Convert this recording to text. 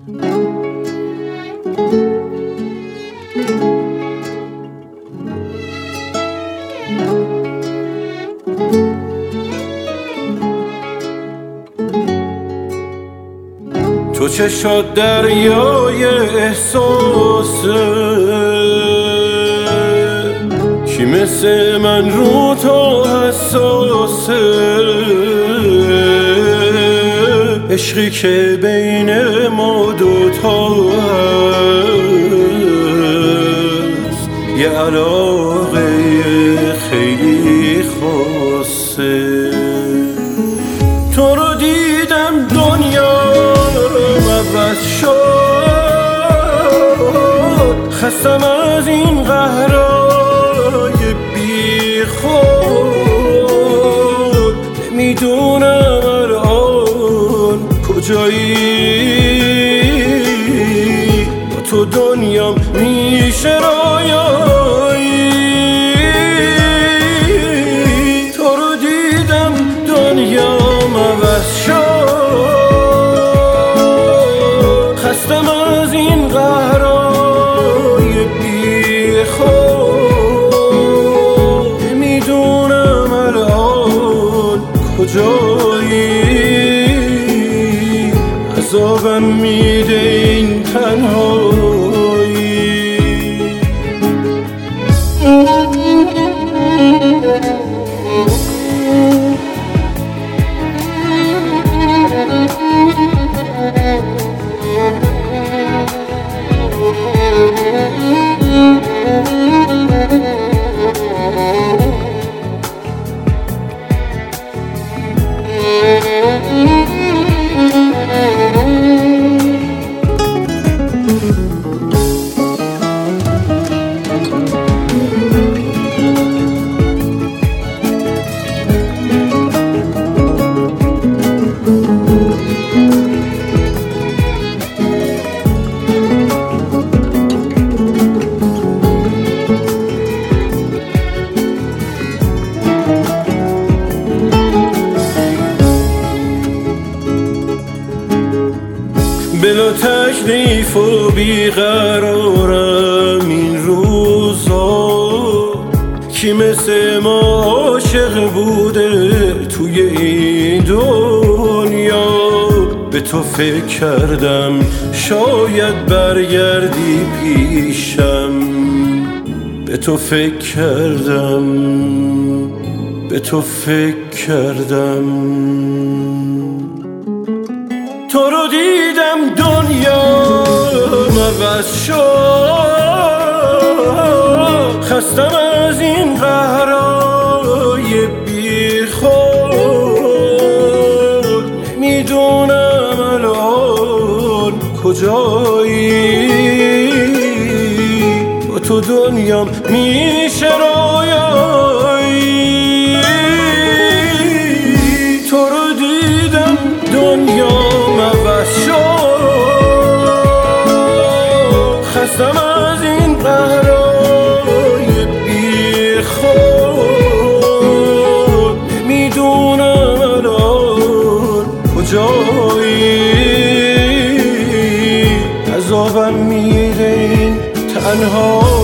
تو چشات دریای احساسه، کی مثل من رو تو حساسه؟ عشقی که بین ما دوتا هست، یه علاقه خیلی خاصه. تو رو دیدم دنیا عوض شد، خستم از این قهرای بی خود. نمیدونم الان کجایی، با تو دنیام میشه رویایی. تو رو دیدم دنیام عوض شد، خستم از این قهرای بی خود. نمیدونم الان کجایی، عذابم میده این تنهایی. بلا تکلیف و بیقرارم این روزا، کی مثل ما عاشق بوده توی این دنیا؟ به تو فکر کردم شاید برگردی پیشم، به تو فکر کردم، به تو فکر کردم. تو رو دیدم دنیا عوض شد، خستم از این قهرای بی خود. نمیدونم الان کجایی، با تو دنیام میشه رویایی. تو رو دیدم دنیام عوض شد، خستم از این قهرای بی خود. نمیدونم الان کجایی، عذابم میده این تنها